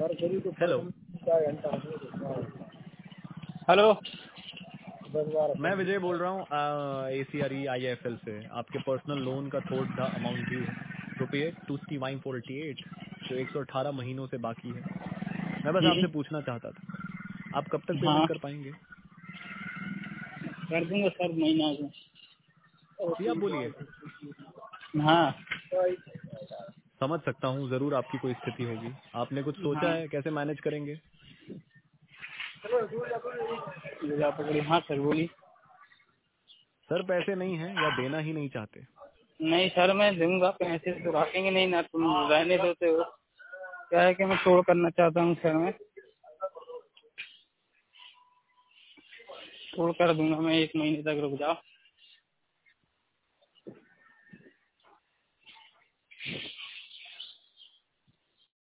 Hello. Hello. मैं विजय बोल रहा हूँ ACRE IIFL से। आपके पर्सनल लोन का थोड़ा अमाउंट ड्यू है, ₹269.48, जो 118 महीनों से बाकी है। मैं बस आपसे पूछना चाहता था, आप कब तक हाँ, पेमेंट कर पाएंगे? कर दूंगा सर महीना को। जी आप बोलिए। हाँ समझ सकता हूँ, जरूर आपकी कोई स्थिति होगी। आपने कुछ सोचा हाँ, है कैसे मैनेज करेंगे? लगा पकड़ी। हाँ सर बोली। सर पैसे नहीं हैं या देना ही नहीं चाहते? नहीं सर मैं दूंगा, पैसे तो रखेंगे नहीं ना, तुम रहने देते हो। क्या है कि मैं तोड़ करना चाहता हूँ सर, मैं तोड़ कर दूंगा। मैं 1 महीने तक रुक जाओ।